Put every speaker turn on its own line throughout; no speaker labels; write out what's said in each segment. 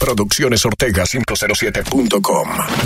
Producciones Ortega 507.com.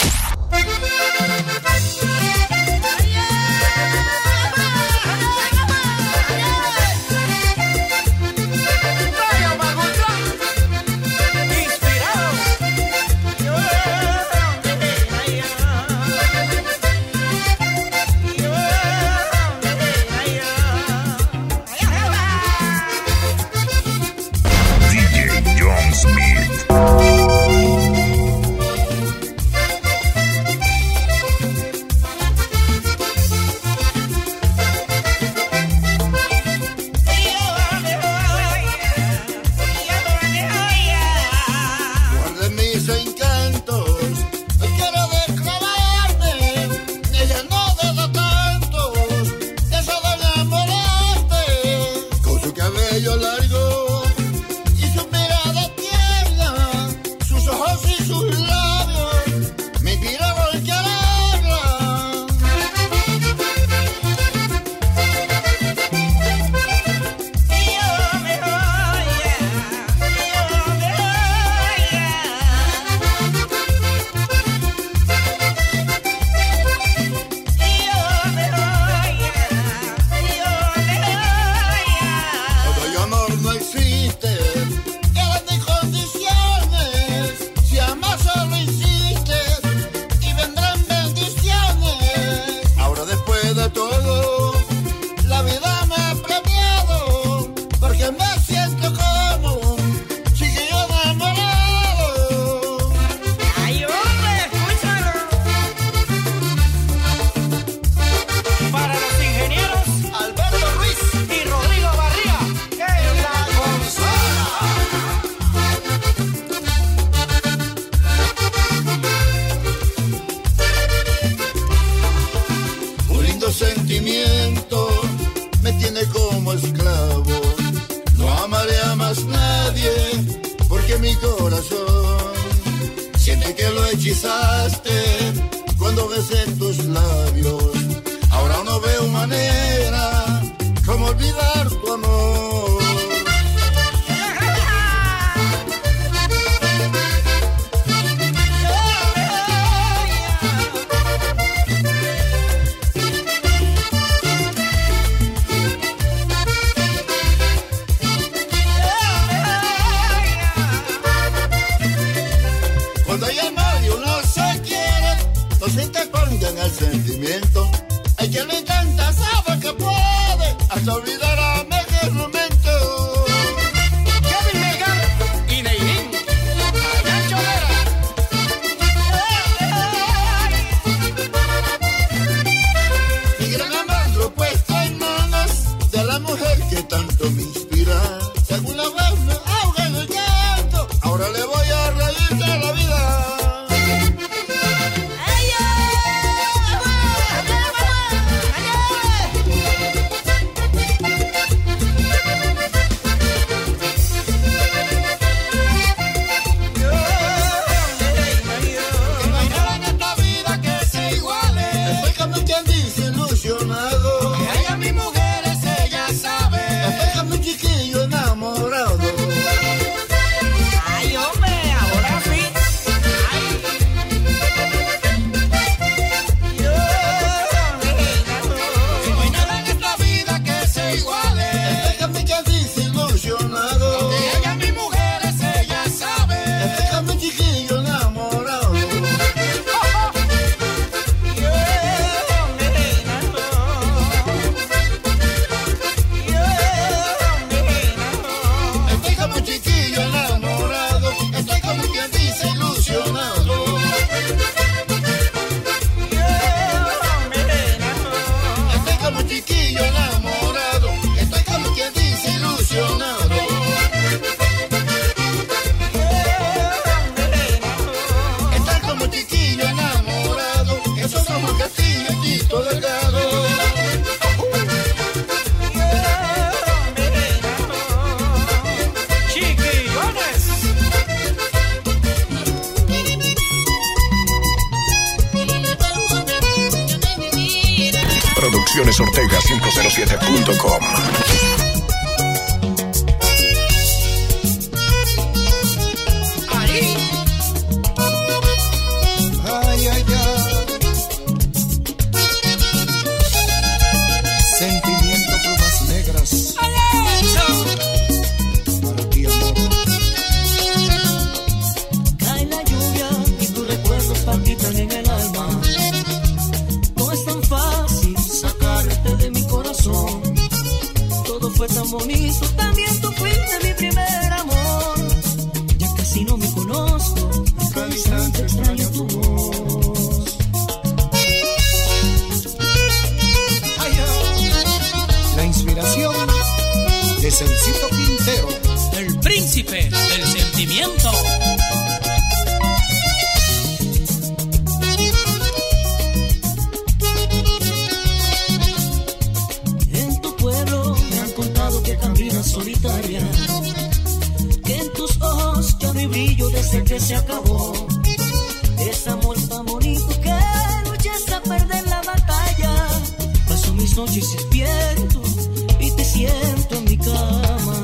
Producciones Ortega 507.com.
Ahí. solitaria, que en tus ojos ya mi brillo desde que se acabó. Es amor tan bonito que luchas a perder la batalla. Paso mis noches despierto y te siento en mi cama.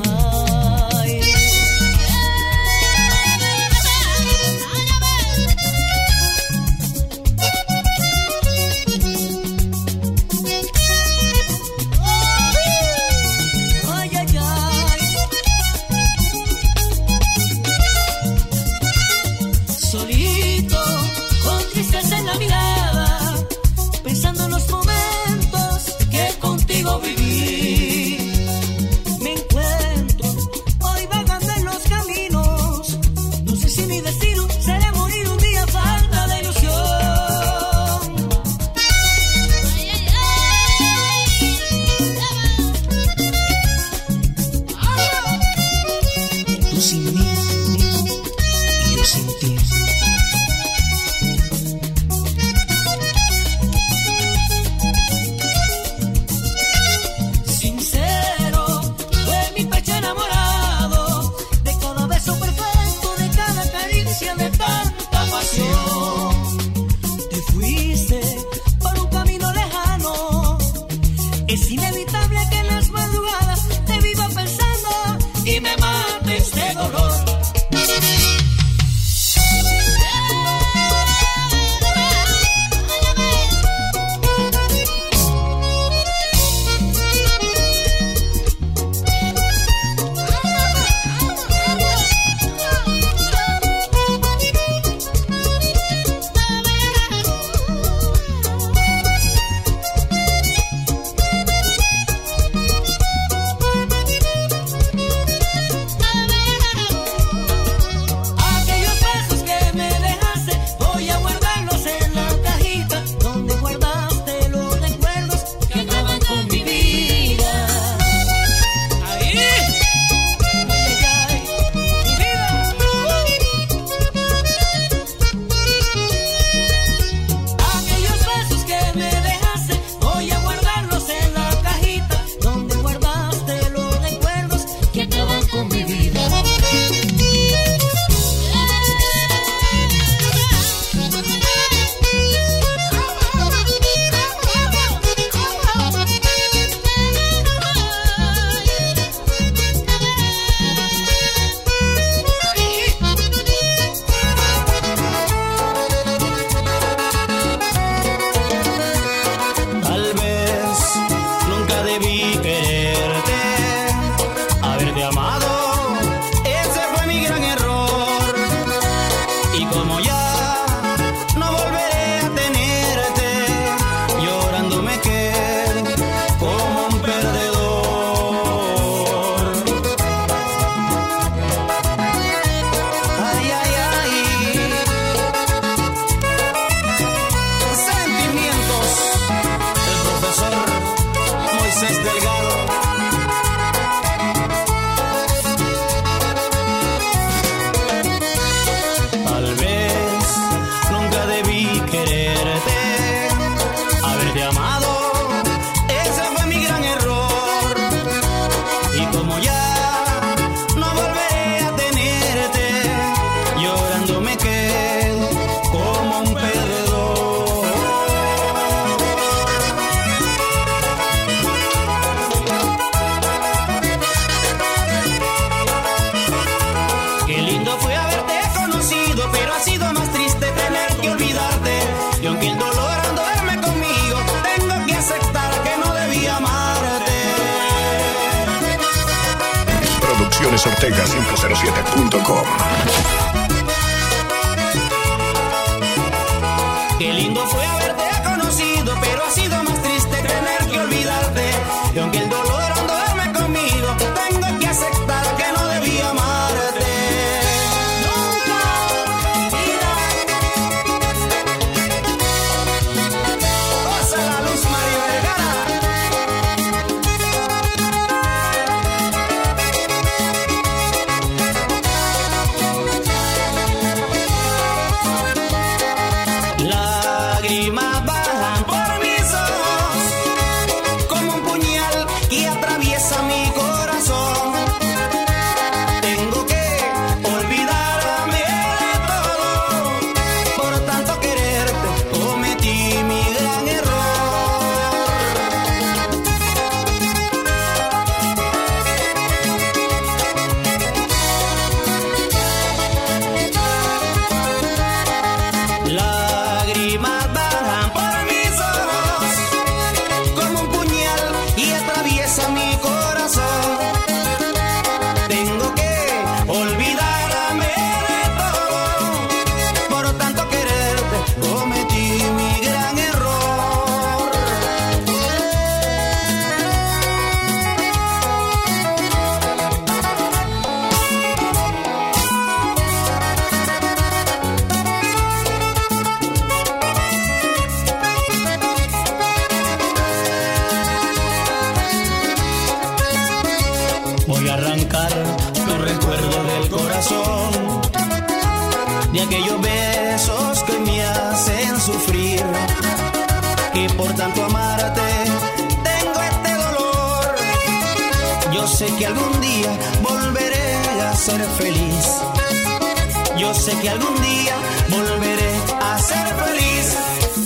Ortega507.com.
Qué lindo fue haberte conocido, pero ha sido más triste tener que olvidarte. Y aunque el dolor ando verme conmigo, tengo que aceptar que no debía amarte. Nunca, vida. Pasa la luz, Mario Vergara. de aquellos besos que me hacen sufrir, que por tanto amarte tengo este dolor. Yo sé que algún día volveré a ser feliz. Yo sé que algún día volveré a ser feliz.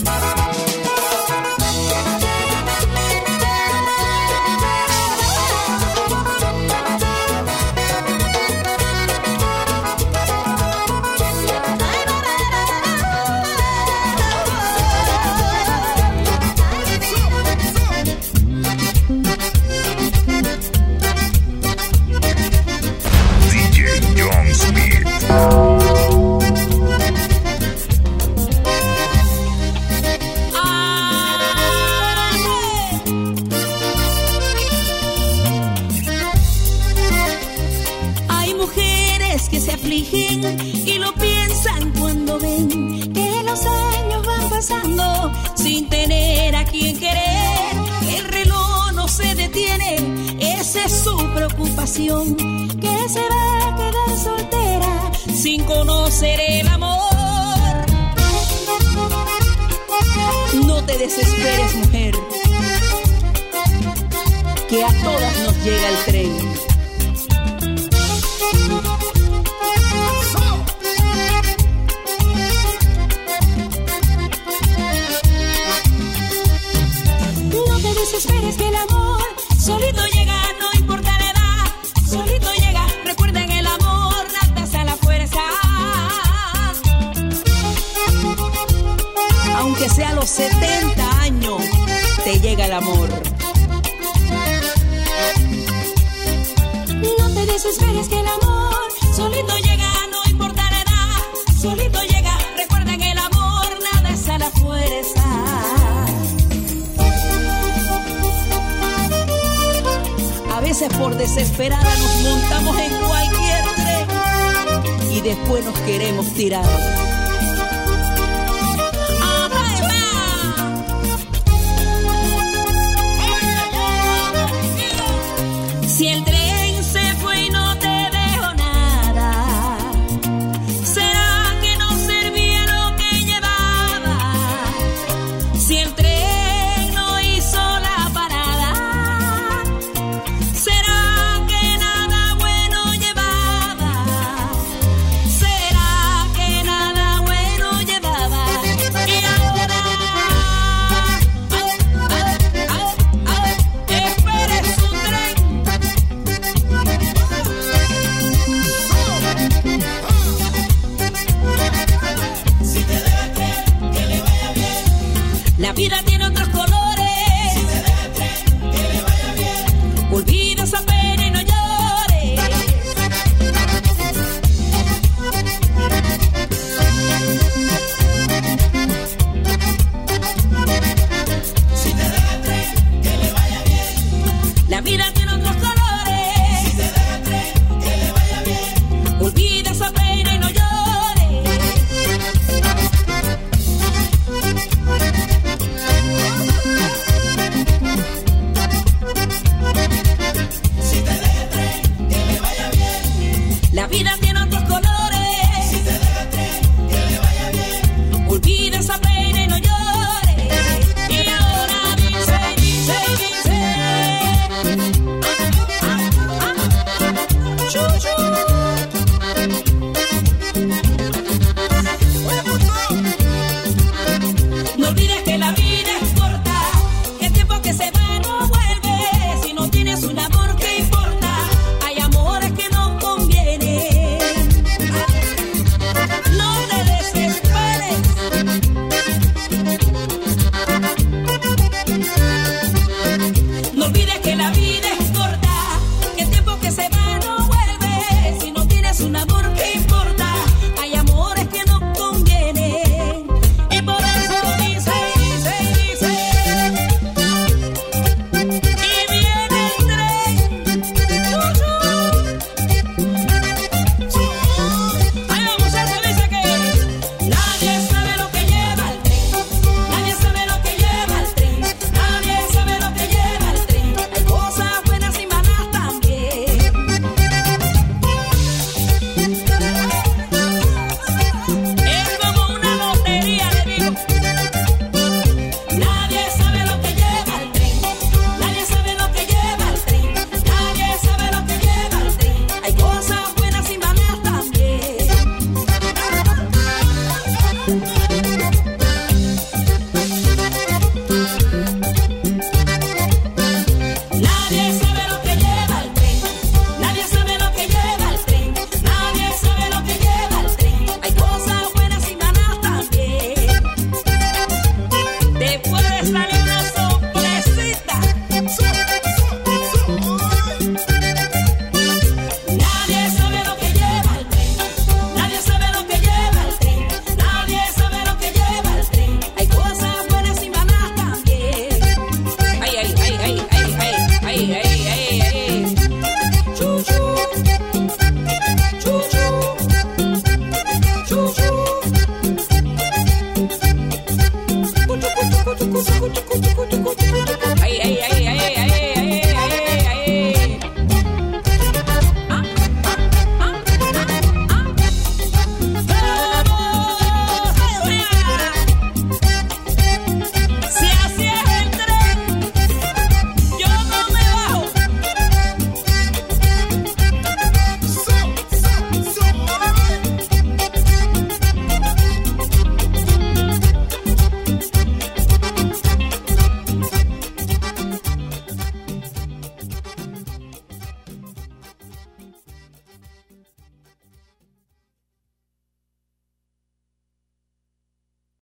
Y lo piensan cuando ven que los años van pasando sin tener a quien querer. El reloj no se detiene, esa es su preocupación, que se va a quedar soltera sin conocer el amor. No te desesperes, mujer, que a todas nos llega el tren. Desesperes que el amor solito llega, no importa la edad, solito llega. Recuerda en el amor nada a la fuerza, aunque sea a los 70 años te llega el amor. No te desesperes que el amor solito llega, no importa la edad, solito llega. Recuerda en el amor nada es a la fuerza. A veces por desesperada nos montamos en cualquier tren y después nos queremos tirar. Si el tren se fue y no te dejó nada, ¿será que no servía lo que llevaba? Si el tren no hizo la parada, ¿será que nada bueno llevaba? ¿Será que nada bueno llevaba? Y ahora, espere su tren. Si te deja creer que le vaya bien, la vida